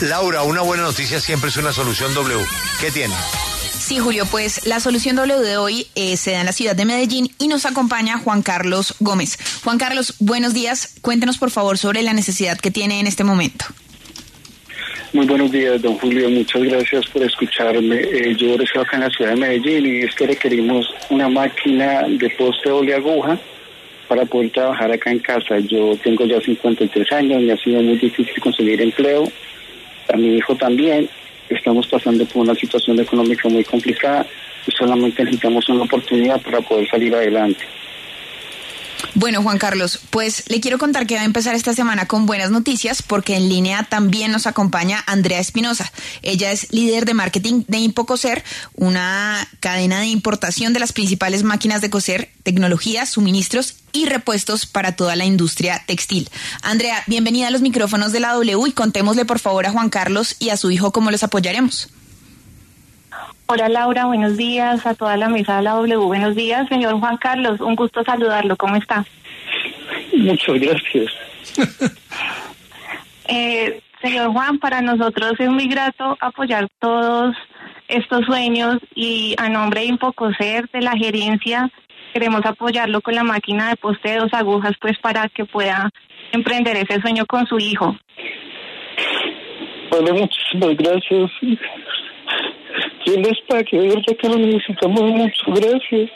Laura, una buena noticia siempre es una solución W. ¿Qué tiene? Sí, Julio, pues la solución W de hoy se da en la ciudad de Medellín y nos acompaña Juan Carlos Gómez. Juan Carlos, buenos días. Cuéntenos, por favor, sobre la necesidad que tiene en este momento. Muy buenos días, don Julio. Muchas gracias por escucharme. Yo estoy acá en la ciudad de Medellín y es que requerimos una máquina de poste doble aguja para poder trabajar acá en casa. Yo tengo ya 53 años, me ha sido muy difícil conseguir empleo. A mi hijo también. Estamos pasando por una situación económica muy complicada y solamente necesitamos una oportunidad para poder salir adelante. Bueno, Juan Carlos, pues le quiero contar que va a empezar esta semana con buenas noticias porque en línea también nos acompaña Andrea Espinosa. Ella es líder de marketing de Impocoser, una cadena de importación de las principales máquinas de coser, tecnología, suministros y repuestos para toda la industria textil. Andrea, bienvenida a los micrófonos de la W y contémosle por favor a Juan Carlos y a su hijo cómo los apoyaremos. Hola Laura, buenos días, a toda la mesa de la W, buenos días, señor Juan Carlos, un gusto saludarlo, ¿cómo está? Muchas gracias. Señor Juan, para nosotros es muy grato apoyar todos estos sueños y a nombre de Impocoser, de la gerencia, queremos apoyarlo con la máquina de poste de 2 agujas, pues para que pueda emprender ese sueño con su hijo. Vale, muchísimas gracias. ¿Quién les pague? De verdad que lo necesitamos mucho, gracias.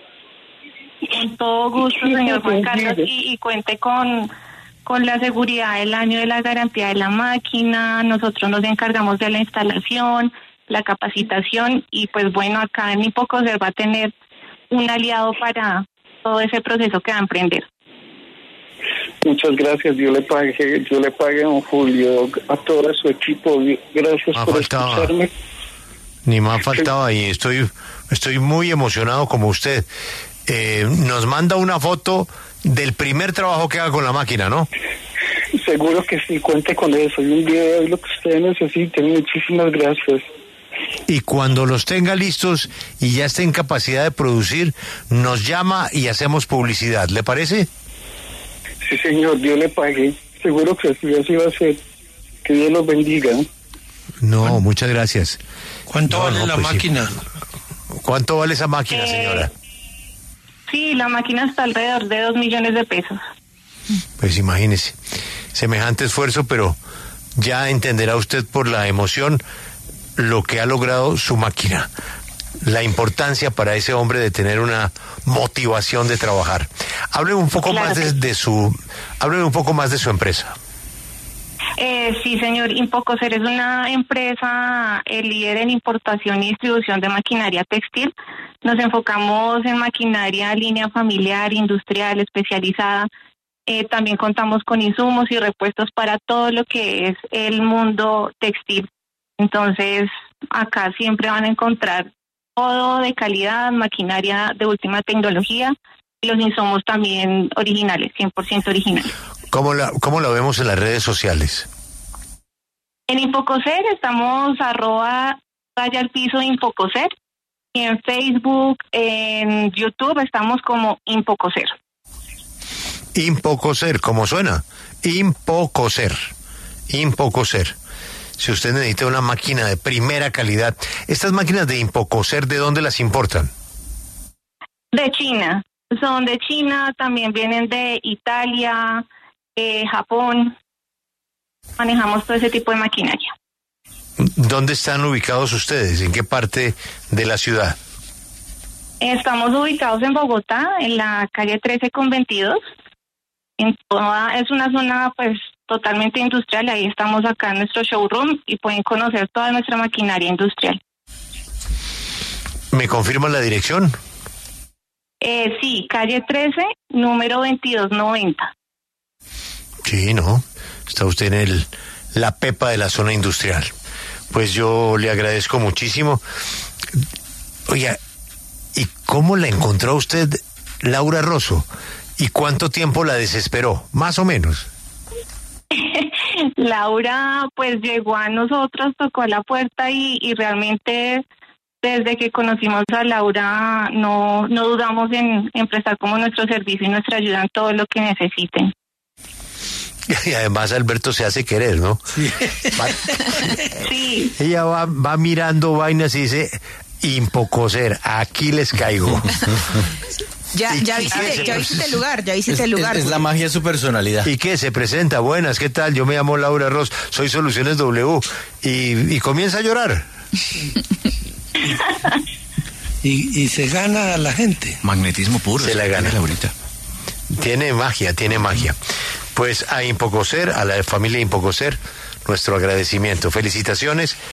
Con todo gusto, señor Juan Carlos, y cuente con la seguridad del año de la garantía de la máquina. Nosotros nos encargamos de la instalación, la capacitación y pues bueno, acá en Impocoser va a tener un aliado para todo ese proceso que va a emprender. Muchas gracias, Dios le pague, don Julio, a todo su equipo. Gracias por escucharme. Ni más faltaba y estoy muy emocionado como usted. Nos manda una foto del primer trabajo que haga con la máquina, ¿no? Seguro que sí, cuente con eso. Y un video, lo que ustedes necesiten. Muchísimas gracias. Y cuando los tenga listos y ya esté en capacidad de producir, nos llama y hacemos publicidad. ¿Le parece? Sí, señor, Dios le pague. Seguro que así va a ser. Que Dios los bendiga. No, muchas gracias. ¿Cuánto vale la máquina? ¿Cuánto vale esa máquina, señora? Sí, la máquina está alrededor de 2 millones de pesos. Pues imagínese, semejante esfuerzo, pero ya entenderá usted por la emoción lo que ha logrado su máquina, la importancia para ese hombre de tener una motivación de trabajar. Hábleme un poco más de su empresa. Sí, señor, Impocoser es una empresa líder en importación y distribución de maquinaria textil. Nos enfocamos en maquinaria, línea familiar, industrial, especializada. También contamos con insumos y repuestos para todo lo que es el mundo textil. Entonces, acá siempre van a encontrar todo de calidad, maquinaria de última tecnología y los insumos también originales, 100% originales. ¿Cómo la vemos en las redes sociales? En Impocoser estamos @Impocoser y en Facebook, en YouTube estamos como Impocoser. Impocoser, ¿cómo suena? Impocoser. Si usted necesita una máquina de primera calidad, estas máquinas de Impocoser, ¿de dónde las importan? De China. Son de China, también vienen de Italia, Japón. Manejamos todo ese tipo de maquinaria. ¿Dónde están ubicados ustedes? ¿En qué parte de la ciudad? Estamos ubicados en Bogotá, en la calle 13 con 22. Es una zona pues totalmente industrial. Ahí estamos acá en nuestro showroom y pueden conocer toda nuestra maquinaria industrial. ¿Me confirma la dirección? Sí, calle 13, número 2290. Sí, ¿no? Está usted en la pepa de la zona industrial. Pues yo le agradezco muchísimo. Oiga, ¿y cómo la encontró usted, Laura Rosso? ¿Y cuánto tiempo la desesperó? Más o menos. Laura, pues llegó a nosotros, tocó a la puerta y realmente desde que conocimos a Laura no dudamos en prestar como nuestro servicio y nuestra ayuda en todo lo que necesiten. Y además Alberto se hace querer, ¿no? Sí. Sí. Ella va mirando vainas y dice, Impocoser, aquí les caigo. Ya visité el lugar, Es la magia de su personalidad. ¿Y qué? Se presenta, buenas, ¿qué tal? Yo me llamo Laura Ross, soy Soluciones W. Y comienza a llorar. Y se gana a la gente. Magnetismo puro. Se la gana. Laurita. Tiene magia. Pues a Impocoser, a la familia Impocoser, nuestro agradecimiento. Felicitaciones